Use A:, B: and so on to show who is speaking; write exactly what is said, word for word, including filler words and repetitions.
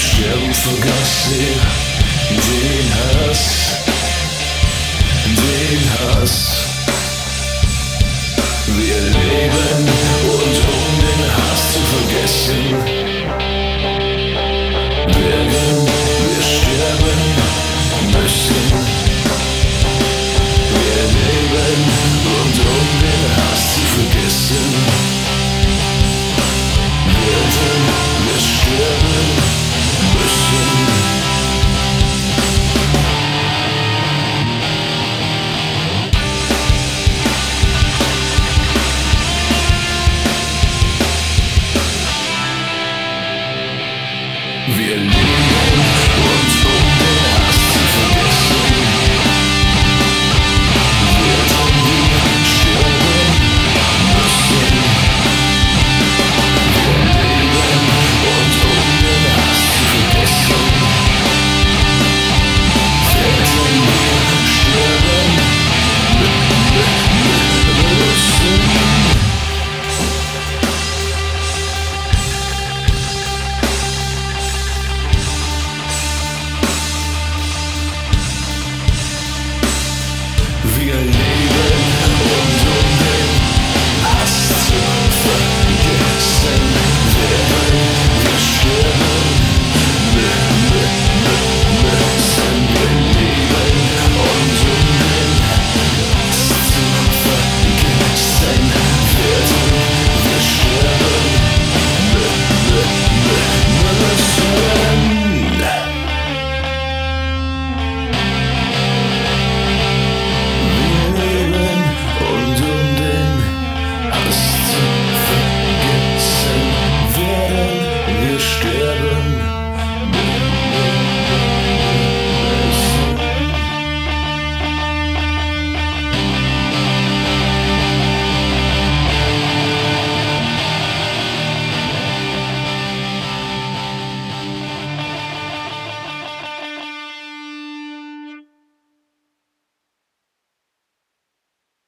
A: Sterben vergaß sie den Hass, den Hass. Wir leben und um den Hass zu vergessen, werden wir sterben müssen. Wir leben und um den Hass zu vergessen, werden wir sterben müssen. Wir leben